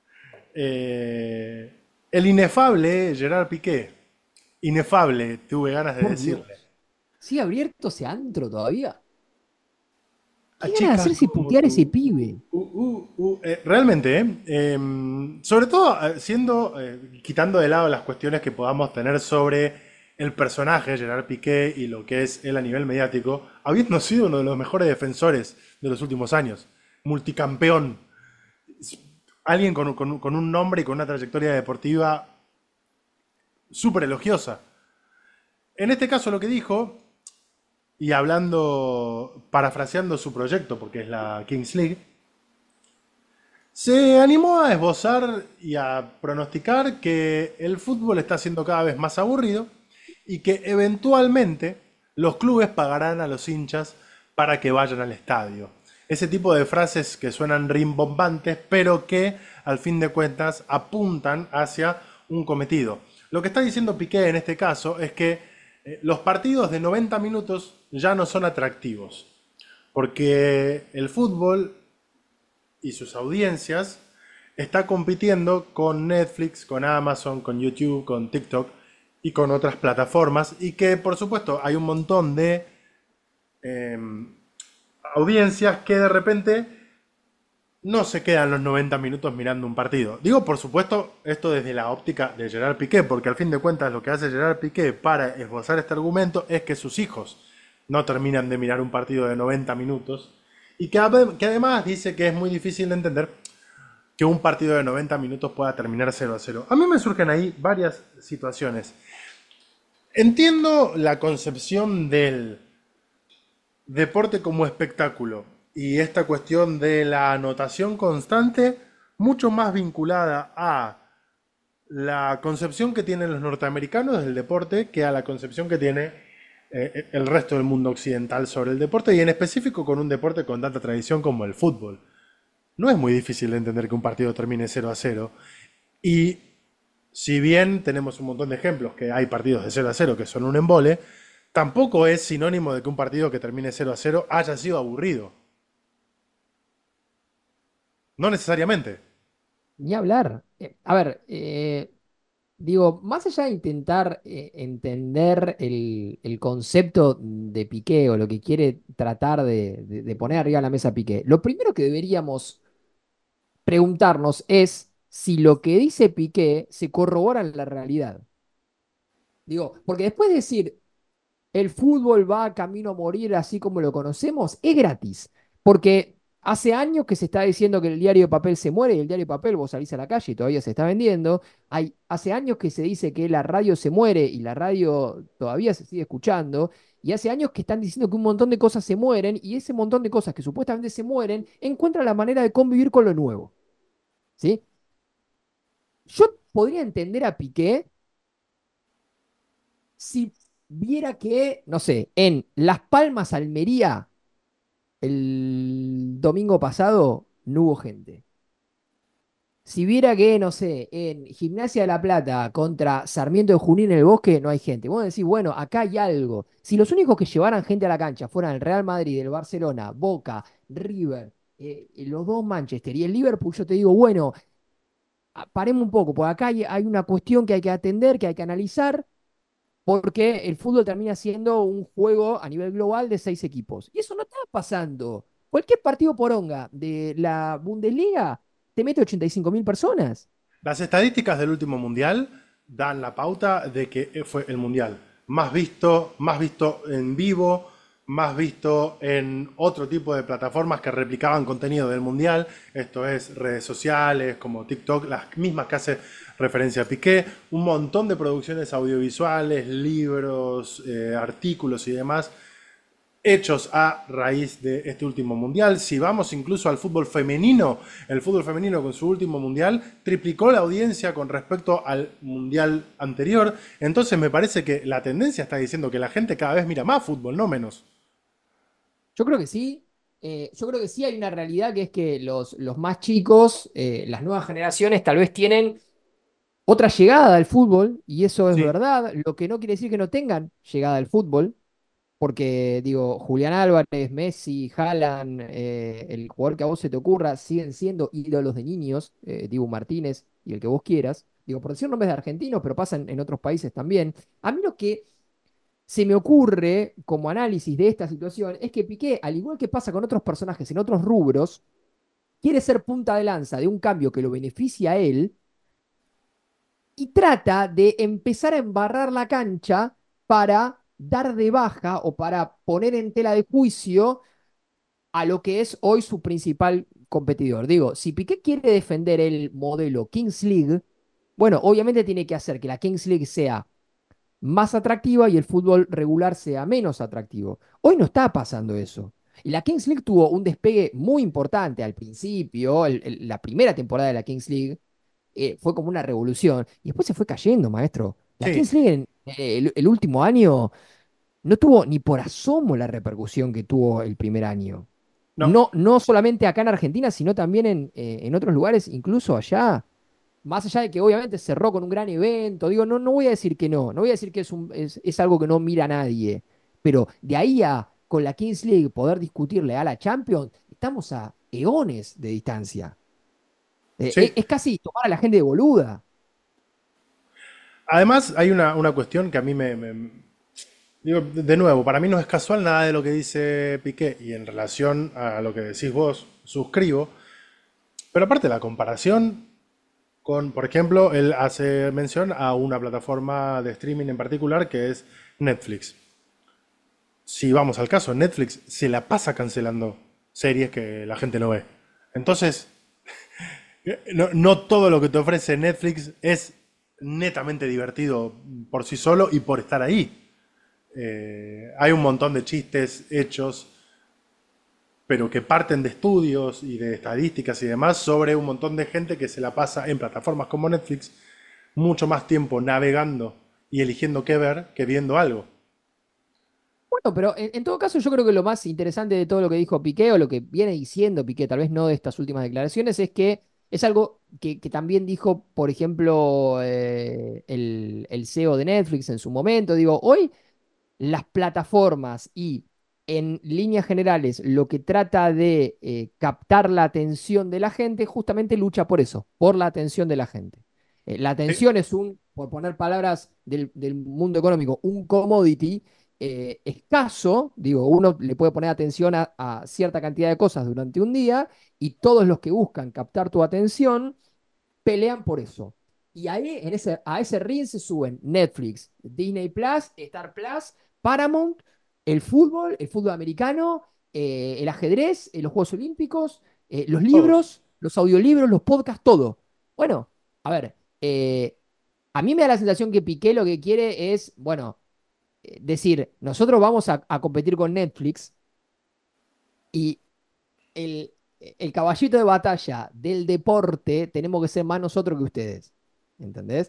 el inefable Gerard Piqué. Inefable, tuve ganas de Por decirle. Dios. ¿Sigue abierto ese antro todavía? A ¿Qué ganas de chicas hacerse como putear ese tú. pibe? Realmente, sobre todo siendo, quitando de lado las cuestiones que podamos tener sobre el personaje Gerard Piqué y lo que es él a nivel mediático, habiendo sido uno de los mejores defensores de los últimos años, multicampeón, alguien con un nombre y con una trayectoria deportiva súper elogiosa. En este caso lo que dijo, y hablando, parafraseando su proyecto, porque es la Kings League, se animó a esbozar y a pronosticar que el fútbol está siendo cada vez más aburrido y que eventualmente los clubes pagarán a los para que vayan al estadio. Ese tipo de frases que suenan rimbombantes, pero que al fin de cuentas apuntan hacia un cometido. Lo que está diciendo Piqué en este caso es que los partidos de 90 minutos ya no son atractivos, porque el fútbol y sus audiencias está compitiendo con Netflix, con Amazon, con YouTube, con TikTok y con otras plataformas y que por supuesto hay un montón de eh, audiencias que de repente no se quedan los 90 minutos mirando un partido. Digo, por supuesto, esto desde la óptica de Gerard Piqué, porque al fin de cuentas lo que hace Gerard Piqué para esbozar este argumento es que sus hijos no terminan de mirar un partido de 90 minutos y que además dice que es muy difícil de entender que un partido de 90 minutos pueda terminar 0-0. A mí me surgen ahí varias situaciones. Entiendo la concepción del deporte como espectáculo y esta cuestión de la anotación constante mucho más vinculada a la concepción que tienen los norteamericanos del deporte que a la concepción que tiene el resto del mundo occidental sobre el deporte y en específico con un deporte con tanta tradición como el fútbol. No es muy difícil de entender que un partido termine 0-0 y si bien tenemos un montón de ejemplos que hay partidos de 0-0 que son un embole, tampoco es sinónimo de que un partido que termine 0-0 haya sido aburrido. No necesariamente. Ni hablar. A ver, Digo, más allá de intentar entender el concepto de Piqué o lo que quiere tratar de poner arriba de la mesa Piqué, lo primero que deberíamos preguntarnos es si lo que dice Piqué se corrobora en la realidad. Digo, porque después de decir el fútbol va camino a morir así como lo conocemos, es gratis. Porque hace años que se está diciendo que el diario de papel se muere y el diario de papel vos salís a la calle y todavía se está vendiendo. Hace años que se dice que la radio se muere y la radio todavía se sigue escuchando. Y hace años que están diciendo que un montón de cosas se mueren y ese montón de cosas que supuestamente se mueren encuentran la manera de convivir con lo nuevo. ¿Sí? Yo podría entender a Piqué si viera que, no sé, en Las Palmas, Almería, el domingo pasado no hubo gente. Si viera que, no sé, en Gimnasia de La Plata contra Sarmiento de Junín en el Bosque no hay gente. Vos decís, bueno, acá hay algo. Si los únicos que llevaran gente a la cancha fueran el Real Madrid, el Barcelona, Boca, River, los dos Manchester y el Liverpool, yo te digo, bueno, paremos un poco, porque acá hay una cuestión que hay que atender, que hay que analizar, porque el fútbol termina siendo un juego a nivel global de 6 equipos. Y eso no está pasando. Cualquier partido poronga de la Bundesliga te mete 85.000 personas. Las estadísticas del último mundial dan la pauta de que fue el mundial más visto en vivo, más visto en otro tipo de plataformas que replicaban contenido del mundial. Esto es redes sociales como TikTok, las mismas que hace referencia a Piqué, un montón de producciones audiovisuales, libros, artículos y demás hechos a raíz de este último mundial. Si vamos incluso al fútbol femenino, el fútbol femenino con su último mundial triplicó la audiencia con respecto al mundial anterior. Entonces me parece que la tendencia está diciendo que la gente cada vez mira más fútbol, no menos. Yo creo que sí. Yo creo que sí hay una realidad que es que los más chicos, las nuevas generaciones, tal vez tienen otra llegada al fútbol, y eso es Sí, verdad, lo que no quiere decir que no tengan llegada al fútbol. Porque, digo, Julián Álvarez, Messi, Haaland, el jugador que a vos se te ocurra, siguen siendo ídolos de niños, Dibu Martínez y el que vos quieras. Digo, por decir nombres de argentinos, pero pasan en otros países también. A mí lo que se me ocurre como análisis de esta situación es que Piqué, al igual que pasa con otros personajes en otros rubros, quiere ser punta de lanza de un cambio que lo beneficie a él y trata de empezar a embarrar la cancha para dar de baja o para poner en tela de juicio a lo que es hoy su principal competidor. Digo, si Piqué quiere defender el modelo Kings League, bueno, obviamente tiene que hacer que la Kings League sea más atractiva y el fútbol regular sea menos atractivo. Hoy no está pasando eso. Y la Kings League tuvo un despegue muy importante al principio, la primera temporada de la Kings League fue como una revolución y después se fue cayendo, maestro. La sí, Kings League en el último año no tuvo ni por asomo la repercusión que tuvo el primer año. no. No, no solamente acá en Argentina, sino también en otros lugares, incluso allá. Más allá de que obviamente cerró con un gran evento, digo, no, no voy a decir que no, no voy a decir que es algo que no mira a nadie, pero de ahí a con la Kings League poder discutirle a la Champions, estamos a eones de distancia. Sí. Es casi tomar a la gente de boluda. Además, hay una cuestión que a mí digo, de nuevo, para mí no es casual nada de lo que dice Piqué y en relación a lo que decís vos, suscribo. Pero aparte la comparación con, por ejemplo, él hace mención a una plataforma de streaming en particular que es Netflix. Si vamos al caso, Netflix se la pasa cancelando series que la gente no ve. Entonces, no todo lo que te ofrece Netflix es netamente divertido por sí solo y por estar ahí. Hay un montón de chistes hechos, pero que parten de estudios y de estadísticas y demás sobre un montón de gente que se la pasa en plataformas como Netflix mucho más tiempo navegando y eligiendo qué ver que viendo algo. Bueno, pero en todo caso yo creo que lo más interesante de todo lo que dijo Piqué o lo que viene diciendo Piqué, tal vez no de estas últimas declaraciones, es que es algo que también dijo, por ejemplo, el CEO de Netflix en su momento. Digo, hoy las plataformas y en líneas generales lo que trata de captar la atención de la gente justamente lucha por eso, por la atención de la gente. La Sí, atención es por poner palabras del mundo económico, un commodity escaso. Digo, uno le puede poner atención a cierta cantidad de cosas durante un día y todos los que buscan captar tu atención pelean por eso. Y ahí a ese ring se suben Netflix, Disney Plus, Star Plus, Paramount, el fútbol americano, el ajedrez, los Juegos Olímpicos, los todos. libros, los audiolibros, los podcasts, todo. Bueno, a ver, a mí me da la sensación que Piqué lo que quiere es, bueno, decir, nosotros vamos a competir con Netflix y el, el caballito de batalla del deporte tenemos que ser más nosotros que ustedes. ¿Entendés?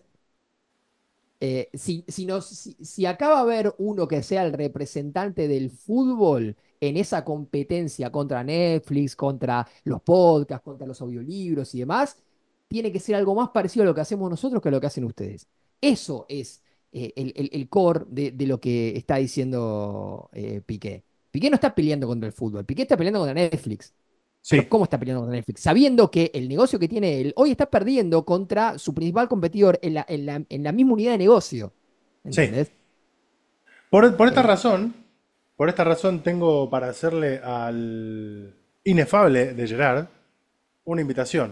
Si acá va a haber uno que sea el representante del fútbol en esa competencia contra Netflix, contra los podcasts, contra los audiolibros y demás, tiene que ser algo más parecido a lo que hacemos nosotros que a lo que hacen ustedes. Eso es el core de lo que está diciendo Piqué. Piqué no está peleando contra el fútbol, Piqué está peleando contra Netflix. Pero Sí, ¿cómo está peleando contra Netflix? Sabiendo que el negocio que tiene él hoy está perdiendo contra su principal competidor en la misma unidad de negocio. sí. ¿Entendés? Por esta Eh, razón, por esta razón tengo para hacerle al inefable de Gerard una invitación.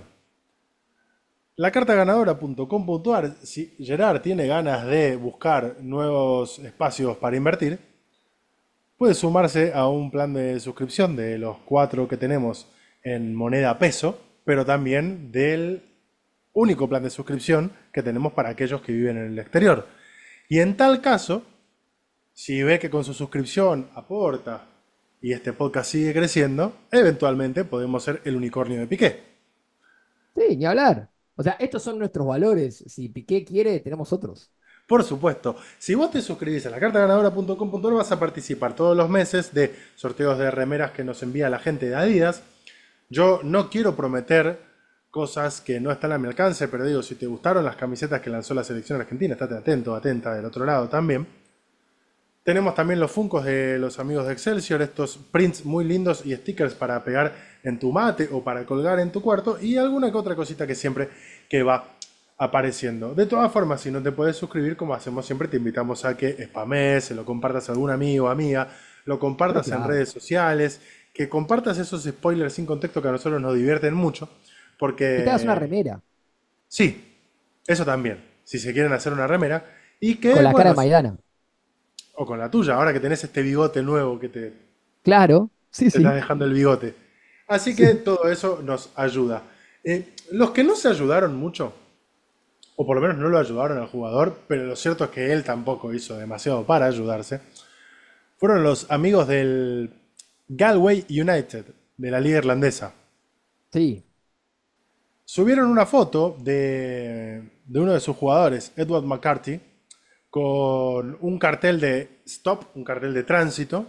Lacartaganadora.com.ar, si Gerard tiene ganas de buscar nuevos espacios para invertir, puede sumarse a un plan de suscripción de los cuatro que tenemos en moneda peso, pero también del único plan de suscripción que tenemos para aquellos que viven en el exterior. Y en tal caso, si ve que con su suscripción aporta y este podcast sigue creciendo, eventualmente podemos ser el unicornio de Piqué. sí, ni hablar. O sea, estos son nuestros valores. Si Piqué quiere, tenemos otros. Por supuesto, si vos te suscribís a lacartaganadora.com.ar vas a participar todos los meses de sorteos de remeras que nos envía la gente de Adidas. Yo no quiero prometer cosas que no están a mi alcance, pero digo, si te gustaron las camisetas que lanzó la selección argentina, estate atento, atenta del otro lado también. Tenemos también los funcos de los amigos de Excelsior, estos prints muy lindos y stickers para pegar en tu mate o para colgar en tu cuarto y alguna que otra cosita que siempre que va apareciendo. De todas formas, si no te puedes suscribir, como hacemos siempre, te invitamos a que spamees, se lo compartas a algún amigo o amiga, lo Pero compartas en claro, redes sociales, que compartas esos spoilers sin contexto que a nosotros nos divierten mucho, que te hagas una porque remera sí, eso también, si se quieren hacer una remera, y con que, la cara de bueno, Maidana. o con la tuya, ahora que tenés este bigote nuevo que Claro, sí, te estás sí. dejando el bigote. Así que Sí. todo eso nos ayuda. Los que no se ayudaron mucho, o por lo menos no lo ayudaron al jugador, pero lo cierto es que él tampoco hizo demasiado para ayudarse, fueron los amigos del Galway United, de la liga irlandesa. Sí. Subieron una foto de uno de sus jugadores, Edward McCarthy, con un cartel de stop, un cartel de tránsito,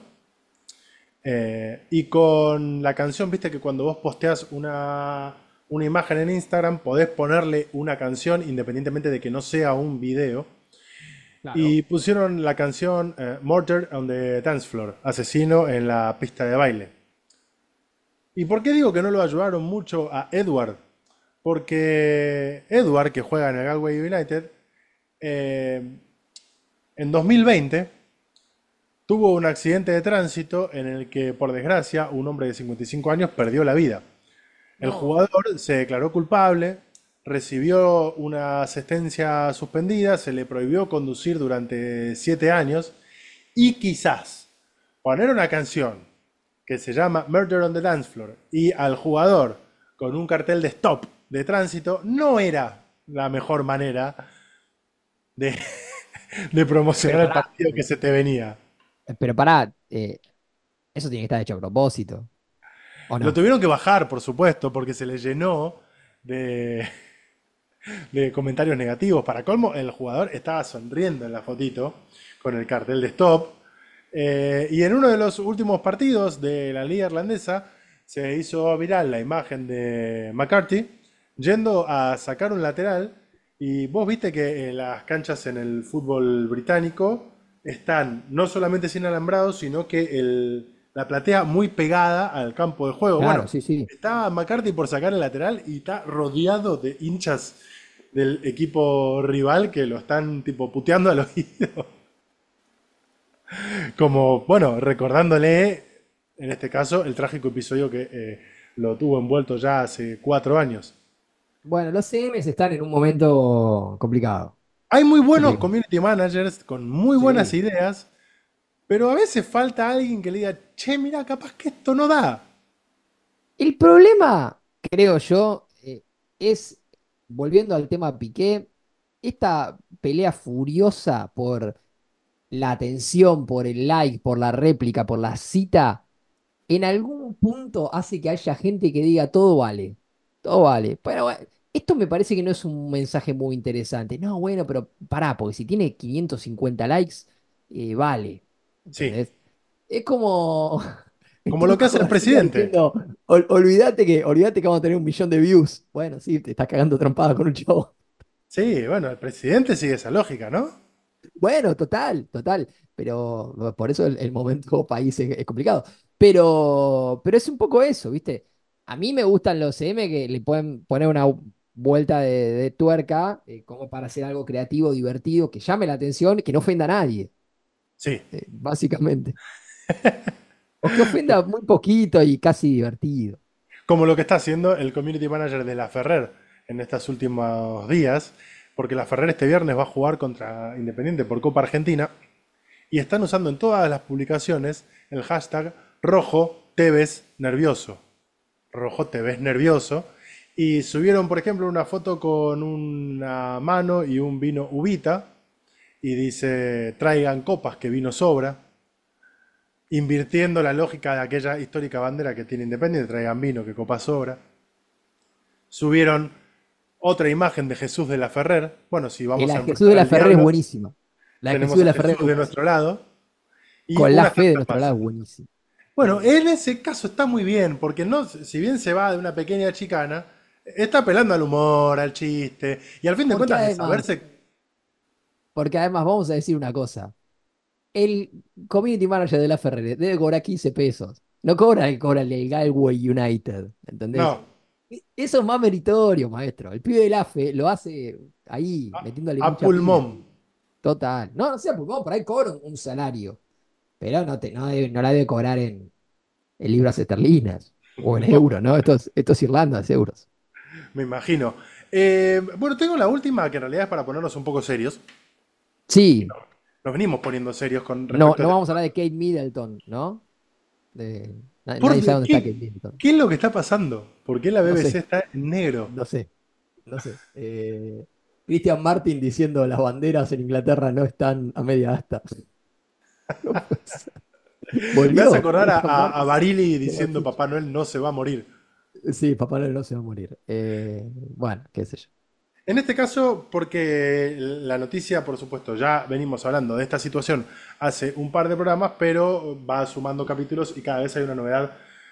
y con la canción, viste que cuando vos posteas una imagen en Instagram, podés ponerle una canción independientemente de que no sea un video. Claro. Y pusieron la canción Murder on the Dance Floor, asesino en la pista de baile. ¿Y por qué digo que no lo ayudaron mucho a Edward? Porque Edward, que juega en el Galway United, eh, en 2020 tuvo un accidente de tránsito en el que, por desgracia, un hombre de 55 años perdió la vida. El No. jugador se declaró culpable, recibió una asistencia suspendida, se le prohibió conducir durante 7 años y quizás poner una canción que se llama Murder on the Dance Floor y al jugador con un cartel de stop de tránsito no era la mejor manera de, de Pero promocionar el pará, partido que se te venía. pero pará, eso tiene que estar hecho a propósito, ¿o Lo no? tuvieron que bajar, por supuesto, porque se le llenó de, de comentarios negativos. Para colmo, el jugador estaba sonriendo en la fotito con el cartel de stop. Y en uno de los últimos partidos de la liga irlandesa se hizo viral la imagen de McCarthy yendo a sacar un lateral. Y vos viste que las canchas en el fútbol británico están no solamente sin alambrados, sino que la platea muy pegada al campo de juego. Claro, Bueno, sí, sí. está McCarthy por sacar el lateral y está rodeado de hinchas del equipo rival que lo están tipo puteando al oído. Como, bueno, recordándole, en este caso, el trágico episodio que lo tuvo envuelto ya hace 4 años. Bueno, los CMs están en un momento complicado. Hay muy buenos Complicado. community managers con muy buenas Sí. ideas, pero a veces falta alguien que le diga, che, mira, capaz que esto no da. El problema, creo yo, es, volviendo al tema Piqué, esta pelea furiosa por la atención, por el like, por la réplica, por la cita, en algún punto hace que haya gente que diga todo vale, todo vale. Pero bueno, esto me parece que no es un mensaje muy interesante. No, bueno, pero pará, porque si tiene 550 likes, vale. Sí, ¿Entendés? Es como, es como lo como que hace el García presidente. diciendo, olvídate que vamos a tener 1 millón de views. Bueno, sí, te estás cagando trompada con un chavo. Sí, bueno, el presidente sigue esa lógica, ¿no? Bueno, total, total. Pero por eso el momento país es complicado. Pero es un poco eso, ¿viste? A mí me gustan los CM que le pueden poner una vuelta de tuerca, como para hacer algo creativo, divertido, que llame la atención, que no ofenda a nadie, Sí, básicamente. O que ofenda muy poquito y casi divertido. como lo que está haciendo el community manager de la Ferrer en estos últimos días, porque la Ferrer este viernes va a jugar contra Independiente por Copa Argentina y están usando en todas las publicaciones el hashtag rojo te ves nervioso. Rojo te ves nervioso. Y subieron, por ejemplo, una foto con una mano y un vino ubita y dice traigan copas que vino sobra, invirtiendo la lógica de aquella histórica bandera que tiene Independiente, traigan vino que copas sobra. Subieron otra imagen de Jesús de la Ferrer. Bueno, si vamos a La Jesús de enfrentar la al Ferrer es diablo, buenísima. La de Jesús tenemos de a la Ferrer Jesús es de buenísima. nuestro lado y Con la unas fe de cartas nuestro lado más. es buenísima. Bueno, en ese caso está muy bien, porque no, si bien se va de una pequeña chicana, está apelando al humor, al chiste, y al fin de Porque cuentas de además, saberse, porque además vamos a decir una cosa. El community manager de la Ferrere debe cobrar 15 pesos. No cobra el que cobra el Galway United. ¿Entendés? no, Eso es más meritorio, maestro. El pibe del AFE lo hace ahí, metiéndole a mucha pila. pulmón. Total. No, no sea pulmón, por ahí cobra un salario. Pero no la debe cobrar en libras esterlinas o en euros, ¿no? Esto es Irlanda, es euros. Me imagino. Bueno, tengo la última, que en realidad es para ponernos un poco serios. Sí, Nos venimos poniendo serios con no, respecto a no este vamos a tema. hablar de Kate Middleton, ¿no? Por Nadie sabe Dios, dónde está Kate Middleton. ¿qué es lo que está pasando? ¿Por qué la No BBC sé. está en negro? No sé, no sé. Christian Martin diciendo las banderas en Inglaterra no están a media asta. No puede ser. Me hace Volvió acordar Christian a Martin Barili con la diciendo tuya. Papá Noel no se va a morir. Sí, Papá Noel no se va a morir. Bueno, qué sé yo. En este caso, porque la noticia, por supuesto, ya venimos hablando de esta situación hace un par de programas, pero va sumando capítulos y cada vez hay una novedad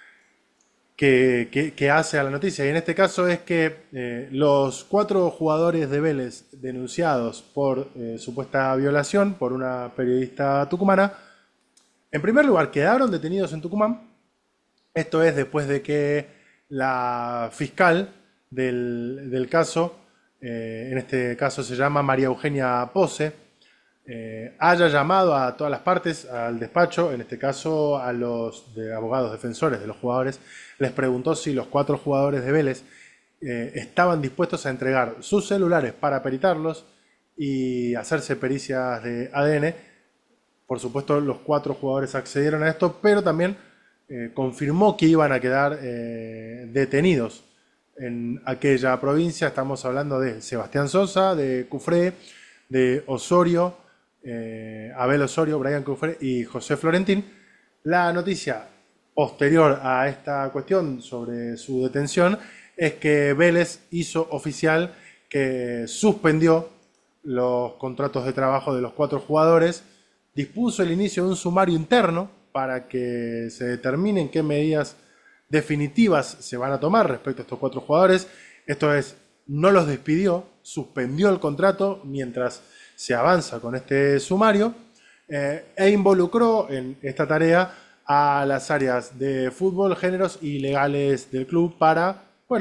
que hace a la noticia. Y en este caso es que los 4 jugadores de Vélez denunciados por supuesta violación por una periodista tucumana, en primer lugar, quedaron detenidos en Tucumán. Esto es después de que la fiscal del caso, en este caso se llama María Eugenia Pose, haya llamado a todas las partes al despacho, en este caso a los abogados defensores de los jugadores, les preguntó si los 4 jugadores de Vélez estaban dispuestos a entregar sus celulares para peritarlos y hacerse pericias de ADN. Por supuesto, los 4 jugadores accedieron a esto, pero también confirmó que iban a quedar detenidos en aquella provincia. Estamos hablando de Sebastián Sosa, de Cufré, de Osorio, Abel Osorio, Brian Cufré y José Florentín. La noticia posterior a esta cuestión sobre su detención es que Vélez hizo oficial que suspendió los contratos de trabajo de los 4 jugadores, dispuso el inicio de un sumario interno para que se determinen qué medidas definitivas se van a tomar respecto a estos 4 jugadores. Esto es, no los despidió, suspendió el contrato mientras se avanza con este sumario e involucró en esta tarea a las áreas de fútbol, géneros y legales del club para, bueno,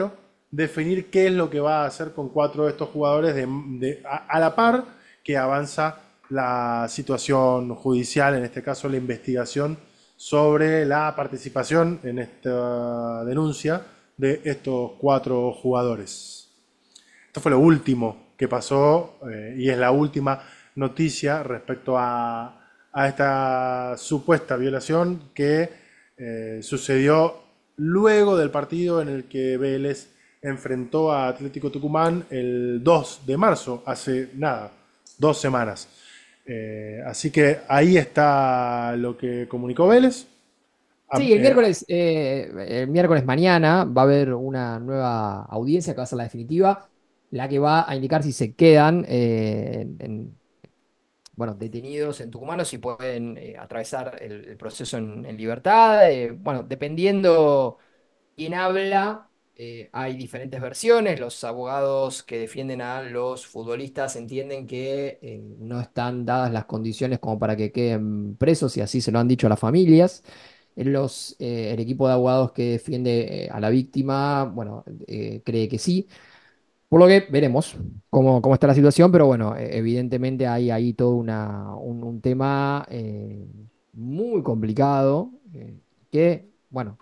definir qué es lo que va a hacer con cuatro de estos jugadores a la par que avanza la situación judicial, en este caso la investigación sobre la participación en esta denuncia de estos cuatro jugadores. Esto fue lo último que pasó y es la última noticia respecto a esta supuesta violación que sucedió luego del partido en el que Vélez enfrentó a Atlético Tucumán el 2 de marzo, hace nada, 2 semanas. Así que ahí está lo que comunicó Vélez. Sí, el miércoles mañana va a haber una nueva audiencia que va a ser la definitiva, la que va a indicar si se quedan bueno, detenidos en Tucumán o si pueden atravesar el proceso en libertad. Bueno, dependiendo quién habla, hay diferentes versiones. Los abogados que defienden a los futbolistas entienden que no están dadas las condiciones como para que queden presos y así se lo han dicho a las familias. El equipo de abogados que defiende a la víctima, bueno, cree que sí. Por lo que veremos cómo está la situación, pero bueno, evidentemente hay ahí todo un tema muy complicado bueno,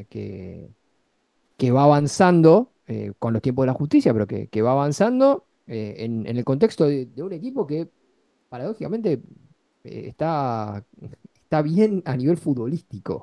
que va avanzando con los tiempos de la justicia, pero que va avanzando en el contexto de un equipo que paradójicamente está bien a nivel futbolístico.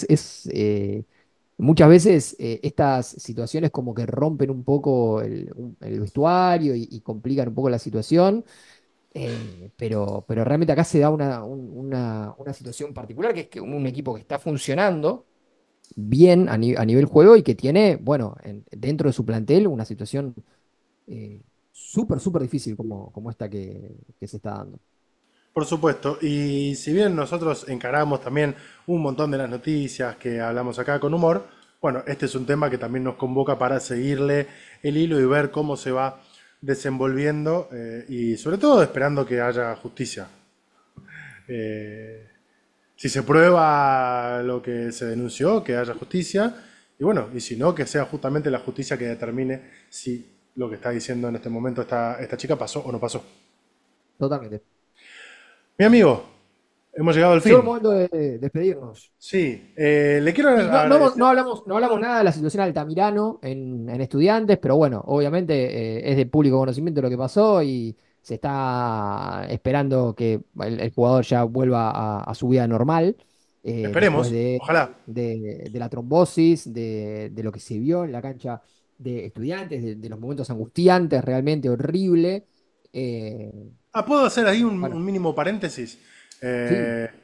Muchas veces estas situaciones como que rompen un poco el vestuario y complican un poco la situación, pero realmente acá se da una situación particular, que es que un equipo que está funcionando bien a nivel juego y que tiene, bueno, dentro de su plantel una situación súper, súper difícil como esta que se está dando. Por supuesto, y si bien nosotros encaramos también un montón de las noticias que hablamos acá con humor, bueno, este es un tema que también nos convoca para seguirle el hilo y ver cómo se va desenvolviendo y sobre todo esperando que haya justicia. Eh, si se prueba lo que se denunció, que haya justicia, y bueno, y si no, que sea justamente la justicia que determine si lo que está diciendo en este momento esta chica pasó o no pasó. Totalmente. Mi amigo, hemos llegado al Llegó el fin. momento de despedirnos. Sí, le quiero Y agradecer. no hablamos nada de la situación de Altamirano en Estudiantes, pero bueno, obviamente es de público conocimiento lo que pasó y se está esperando que el jugador ya vuelva a su vida normal después Esperemos, ojalá. de la trombosis, de lo que se vio en la cancha de Estudiantes, de los momentos angustiantes, realmente horrible. Eh, ¿Puedo hacer ahí bueno, un mínimo paréntesis? sí, Eh,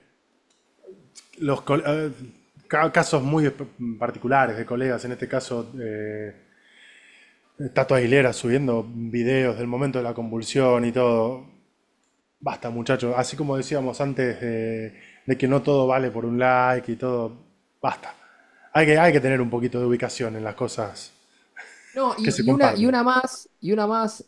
casos muy particulares de colegas, en este caso Tato Aguilera subiendo videos del momento de la convulsión y todo. Basta, muchachos. Así como decíamos antes de que no todo vale por un like y todo. Basta. Hay que tener un poquito de ubicación en las cosas no, que se y comparten. una más.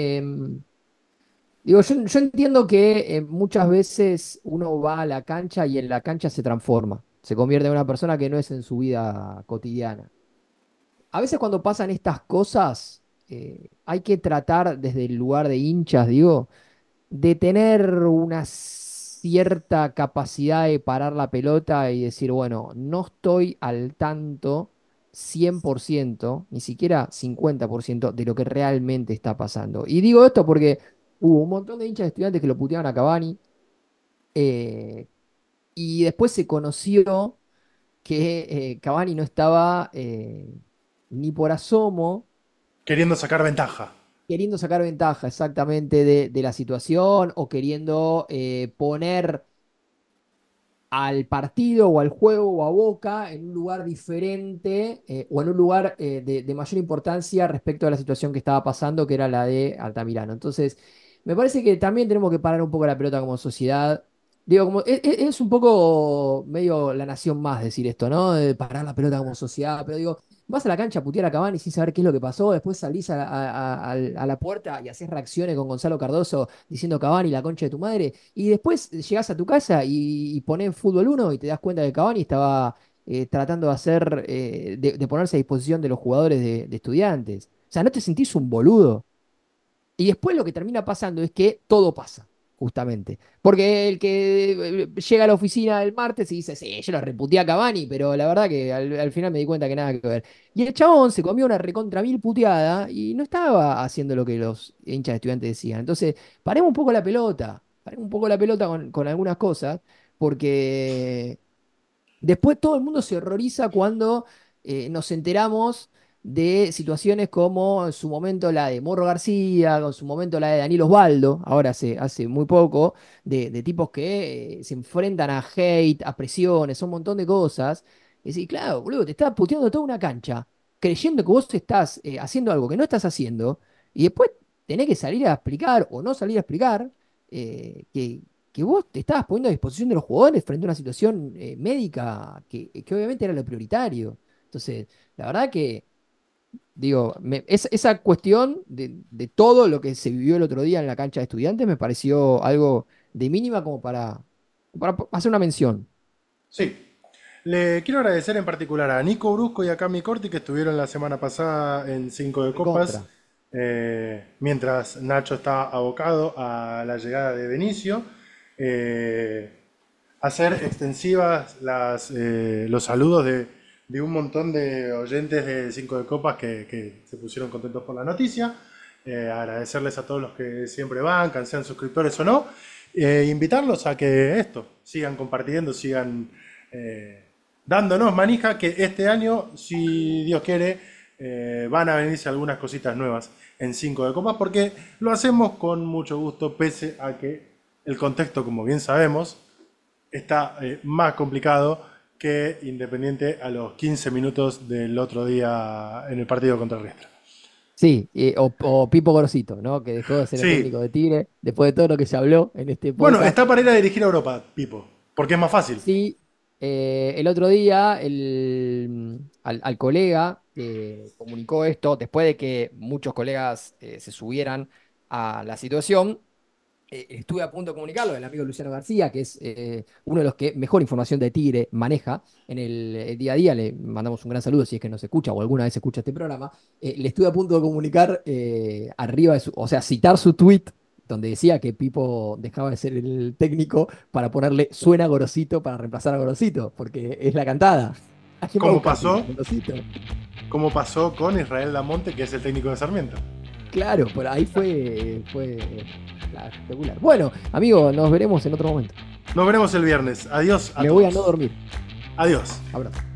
Digo, yo entiendo que muchas veces uno va a la cancha y en la cancha se transforma, se convierte en una persona que no es en su vida cotidiana. A veces cuando pasan estas cosas, hay que tratar desde el lugar de hinchas, digo, de tener una cierta capacidad de parar la pelota y decir, bueno, no estoy al tanto 100%, ni siquiera 50% de lo que realmente está pasando. Y digo esto porque hubo un montón de hinchas de estudiantes que lo puteaban a Cavani eh, y después se conoció que Cavani no estaba ni por asomo Queriendo sacar ventaja. queriendo sacar ventaja exactamente de la situación o queriendo poner al partido o al juego o a Boca en un lugar diferente o en un lugar de mayor importancia respecto a la situación que estaba pasando, que era la de Altamirano. Entonces, me parece que también tenemos que parar un poco la pelota como sociedad. Digo, como es un poco medio la nación más decir esto, ¿no? De parar la pelota como sociedad, pero digo, vas a la cancha a putear a Cavani sin saber qué es lo que pasó, después salís a la puerta y haces reacciones con Gonzalo Cardoso diciendo Cavani, la concha de tu madre. Y después llegás a tu casa y ponés Fútbol 1 y te das cuenta que Cavani estaba tratando de hacer, de ponerse a disposición de los jugadores de Estudiantes. O sea, ¿no te sentís un boludo? Y después lo que termina pasando es que todo pasa, justamente. Porque el que llega a la oficina el martes y dice, sí, yo lo reputeé a Cavani, pero la verdad que al final me di cuenta que nada que ver. Y el chabón se comió una recontra mil puteada y no estaba haciendo lo que los hinchas de Estudiantes decían. Entonces, paremos un poco la pelota, paremos un poco la pelota con algunas cosas, porque después todo el mundo se horroriza cuando nos enteramos de situaciones como en su momento la de Morro García, en su momento la de Daniel Osvaldo, ahora hace muy poco, de tipos que se enfrentan a hate, a presiones, a un montón de cosas. Y decir, claro, boludo, te estás puteando toda una cancha, creyendo que vos estás haciendo algo que no estás haciendo, y después tenés que salir a explicar o no salir a explicar que vos te estabas poniendo a disposición de los jugadores frente a una situación médica que obviamente era lo prioritario. Entonces, la verdad que, digo, esa cuestión de todo lo que se vivió el otro día en la cancha de Estudiantes me pareció algo de mínima como para hacer una mención. Sí. Le quiero agradecer en particular a Nico Brusco y a Cami Corti que estuvieron la semana pasada en Cinco de Recontra. Copas, mientras Nacho estaba abocado a la llegada de Benicio. Eh, Hacer extensivas los saludos de un montón de oyentes de Cinco de Copas que se pusieron contentos por la noticia. Agradecerles a todos los que siempre bancan, sean suscriptores o no. Invitarlos a que sigan compartiendo, sigan dándonos manija, que este año, si Dios quiere, van a venirse algunas cositas nuevas en Cinco de Copas, porque lo hacemos con mucho gusto, pese a que el contexto, como bien sabemos, está más complicado que Independiente a los 15 minutos del otro día en el partido contra Riestra. Sí, o Pipo Gorosito, ¿no? Que dejó de ser el Sí, técnico de Tigre después de todo lo que se habló en este bueno, podcast. está para ir a dirigir a Europa, Pipo, porque es más fácil. Sí, el otro día al colega comunicó esto, después de que muchos colegas se subieran a la situación, estuve a punto de comunicarlo, el amigo Luciano García, que es uno de los que mejor información de Tigre maneja en el día a día, le mandamos un gran saludo si es que nos escucha o alguna vez escucha este programa, le estuve a punto de comunicar arriba de o sea, citar su tweet donde decía que Pipo dejaba de ser el técnico para ponerle suena Gorosito para reemplazar a Gorosito, porque es la cantada. ¿A quién va a Como buscar Tigre? pasó, ¿A Gorosito? como pasó con Israel Lamonte, que es el técnico de Sarmiento. Claro, por ahí fue claro, espectacular. Bueno, amigo, nos veremos en otro momento. Nos veremos el viernes. Adiós a Me voy a no todos. dormir. Adiós. Abrazo.